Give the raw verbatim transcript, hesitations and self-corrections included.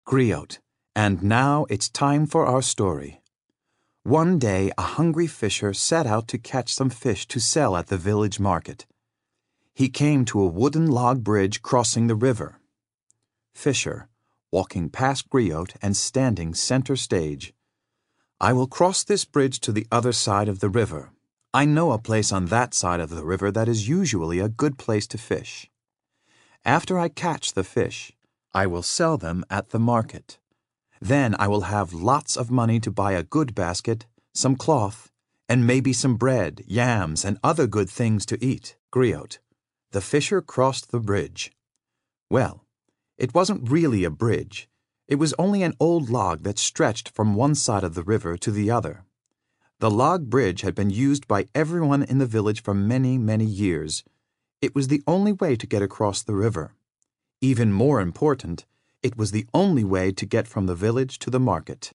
Griot, and now it's time for our story. One day a hungry fisher set out to catch some fish to sell at the village market. He came to a wooden log bridge crossing the river. Fisher, walking past Griot and standing center stage. "I will cross this bridge to the other side of the river. I know a place on that side of the river that is usually a good place to fish. After I catch the fish, I will sell them at the market. Then I will have lots of money to buy a good basket, some cloth, and maybe some bread, yams, and other good things to eat." Griot. The fisher crossed the bridge. Well, it wasn't really a bridge. It was only an old log that stretched from one side of the river to the other. The log bridge had been used by everyone in the village for many, many years. It was the only way to get across the river. Even more important, it was the only way to get from the village to the market.